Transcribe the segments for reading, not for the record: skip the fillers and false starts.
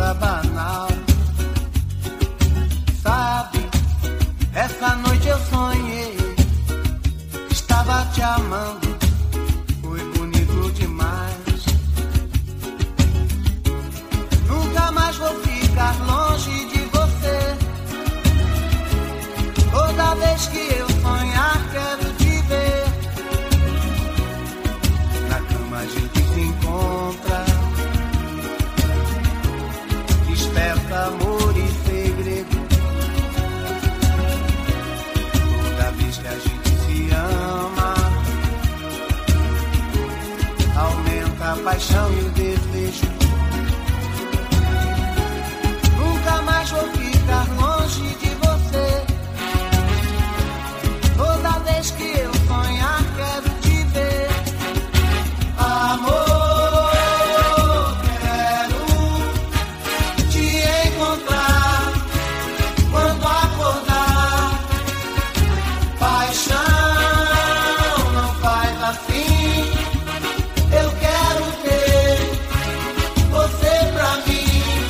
coisa banal. Sabe, essa noite eu sonhei, estava te amando, foi bonito demais. Nunca mais vou ficar longe de você. Toda vez que eu sonhar, quero te ver. Na cama a gente se encontra, desperta amor e segredo. Toda vez que a gente se ama, aumenta a paixão e o desejo. Nunca mais vou ficar longe de você. Toda vez que eu sonhar, quero te ver. Amor, quero te encontrar quando acordar. Paixão não faz assim. Eu quero ter você pra mim.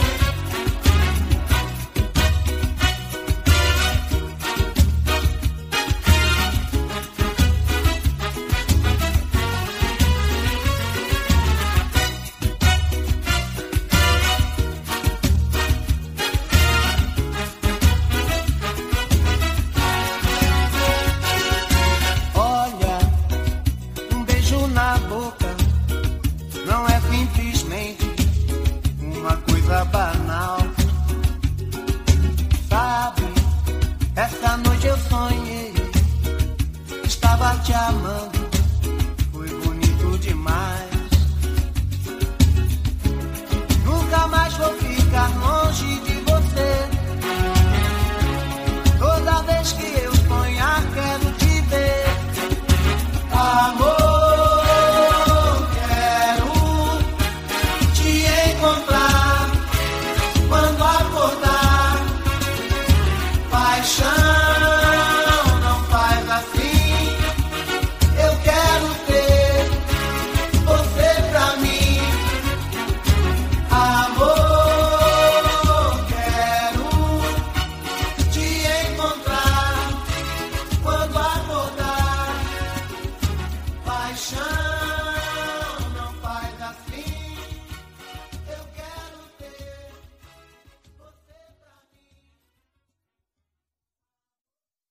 Olha, um beijo na boca não é simplesmente uma coisa banal. Sabe, essa noite eu sonhei, estava te amando, foi bonito demais. Nunca mais vou ficar longe de você. Toda vez que eu sonhar, quero te ver. Amor, quero te encontrar quando acordar. Paixão não faz assim. Eu quero ter você pra mim. Amor, quero te encontrar quando acordar. Paixão